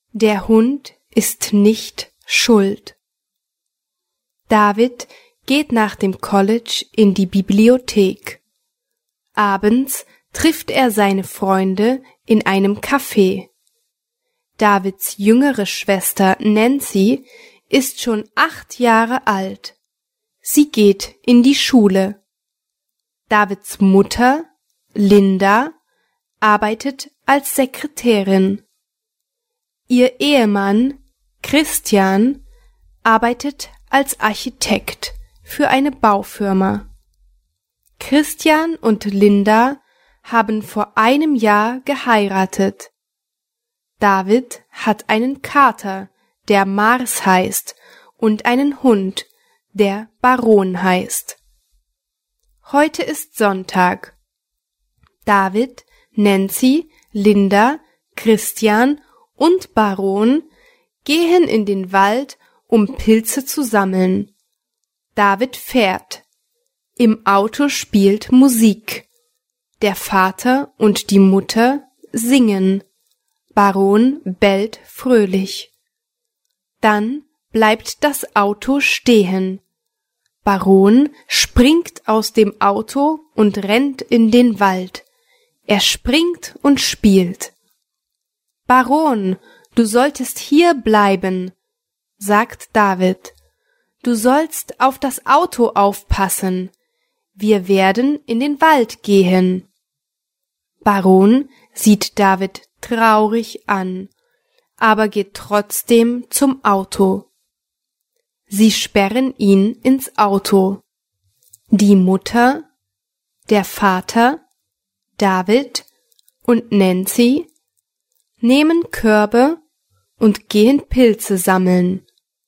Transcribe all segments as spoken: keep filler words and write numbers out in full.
Der Hund ist nicht schuld. David geht nach dem College in die Bibliothek. Abends trifft er seine Freunde in einem Café. Davids jüngere Schwester Nancy ist schon acht Jahre alt. Sie geht in die Schule. Davids Mutter, Linda, arbeitet als Sekretärin. Ihr Ehemann, Christian, arbeitet als Architekt für eine Baufirma. Christian und Linda haben vor einem Jahr geheiratet. David hat einen Kater, der Mars heißt, und einen Hund, der Baron heißt. Heute ist Sonntag. David, Nancy, Linda, Christian und Baron gehen in den Wald, um Pilze zu sammeln. David fährt. Im Auto spielt Musik. Der Vater und die Mutter singen. Baron bellt fröhlich. Dann bleibt das Auto stehen. Baron springt aus dem Auto und rennt in den Wald. Er springt und spielt. Baron, du solltest hier bleiben, sagt David. Du sollst auf das Auto aufpassen. Wir werden in den Wald gehen. Baron sieht David traurig an, aber geht trotzdem zum Auto. Sie sperren ihn ins Auto. Die Mutter, der Vater, David und Nancy nehmen Körbe und gehen Pilze sammeln.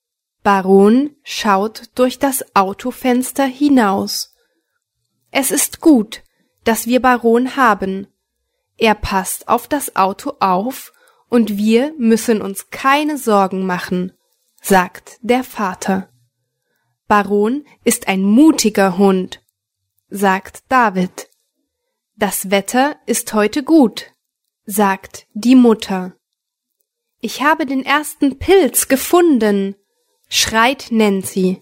Baron schaut durch das Autofenster hinaus. Es ist gut, dass wir Baron haben. Er passt auf das Auto auf und wir müssen uns keine Sorgen machen, sagt der Vater. Baron ist ein mutiger Hund, sagt David. Das Wetter ist heute gut, sagt die Mutter. Ich habe den ersten Pilz gefunden, schreit Nancy.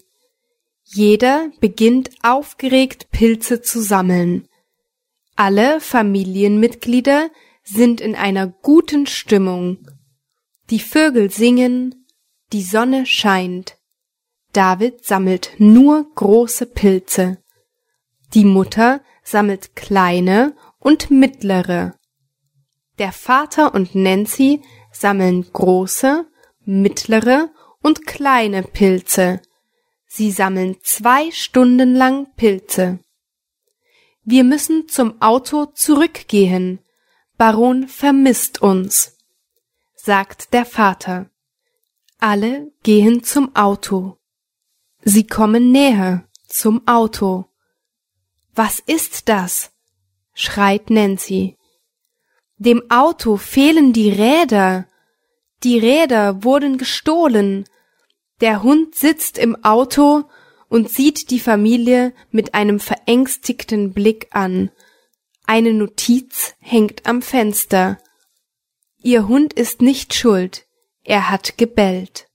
Jeder beginnt aufgeregt Pilze zu sammeln. Alle Familienmitglieder sind in einer guten Stimmung. Die Vögel singen, die Sonne scheint. David sammelt nur große Pilze. Die Mutter sammelt kleine und mittlere. Der Vater und Nancy sammeln große, mittlere und kleine Pilze. Sie sammeln zwei Stunden lang Pilze. Wir müssen zum Auto zurückgehen. Baron vermisst uns, sagt der Vater. Alle gehen zum Auto. Sie kommen näher zum Auto. Was ist das? Schreit Nancy. Dem Auto fehlen die Räder. Die Räder wurden gestohlen. Der Hund sitzt im Auto und sieht die Familie mit einem verängstigten Blick an. Eine Notiz hängt am Fenster. Ihr Hund ist nicht schuld, er hat gebellt.